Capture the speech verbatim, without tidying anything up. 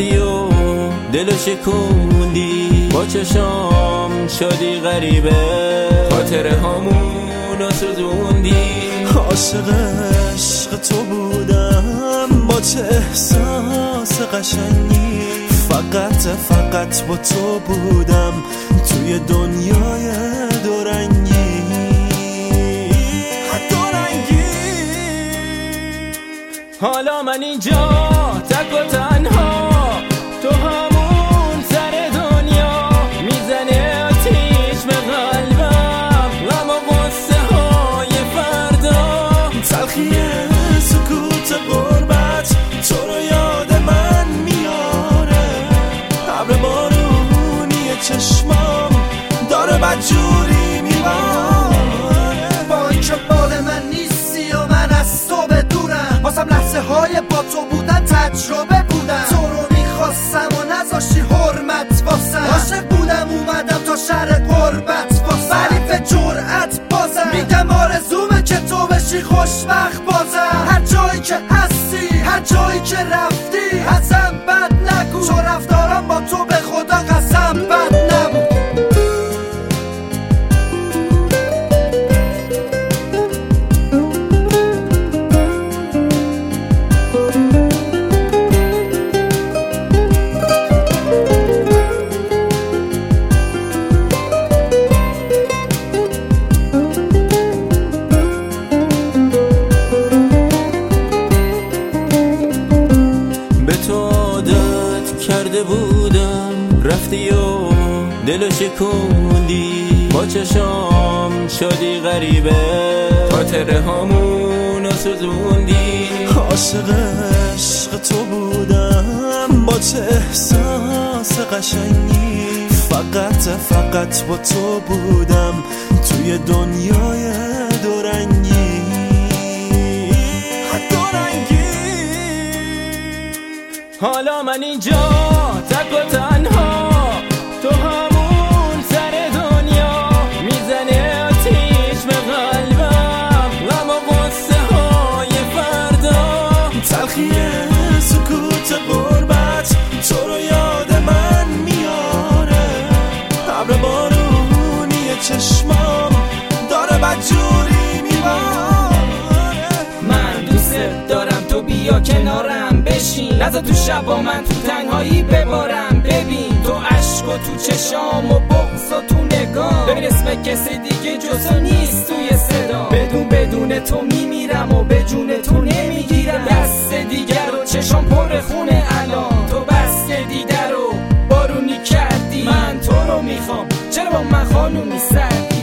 رفتی و دلو شکوندی، با چشام شدی غریبه، خاطره هامونو سوزوندی. عاشق عشق تو بودم با چه احساس قشنگی، فقط فقط با تو بودم توی دنیای دورنگی. دورنگی حالا من اینجا تک و تنها، تو همون سر دنیا، میزنه آتیش به قلبم، غم و غصه های فردا، تلخی سکوت غربت تو رو یاد من میاره، ابر بارونی چشمام داره بدجوری میباره. با اینکه مال من نیستی و من از تو بدونم، واسم لحظه های با تو بودن تجربه بودن، تو رو میخواستم و نذاشتی حرمت واسم، عاشق بودم اومدم تا شهر قربت واسم، ولی به جرأت بازم میگم آرزومه که تو بشی خوشبخت بازم. هر جایی که هستی، هر جایی که رفتی، ازم بد نگو، چون رفتارم با تو به خدا قسم بد نبود. کرده بودم رفتی و دلو شکوندی، با چشام شدی غریبه، خاطره هامونو سوزوندی. عاشق عشق تو بودم با چه احساس قشنگی، فقط فقط با تو بودم توی دنیای دورنگی. حالا من اینجا تک و تنها، تو همون سر دنیا، میزنه آتیش به قلبم، غم و غصه های فردا، تلخی سکوت غربت تو رو یاد من میاره، ابر بارونی چشمام داره بدجوری میباره. من دوست دارم تو بیا کنارم بشین، نذار تو شبا من تو تنهایی ببارم، ببین تو عشق و تو چشام و بغض و تو نگاه، ببین اسم کسی دیگه جز تو نیست توی صدا، بدون بدون تو میمیرم و به جون تو نمیگیرم، دست دیگر و چشام پر خونه الان، تو بسته دیده رو بارونی کردی، من تو رو میخوام چرا با من خانومی سردی.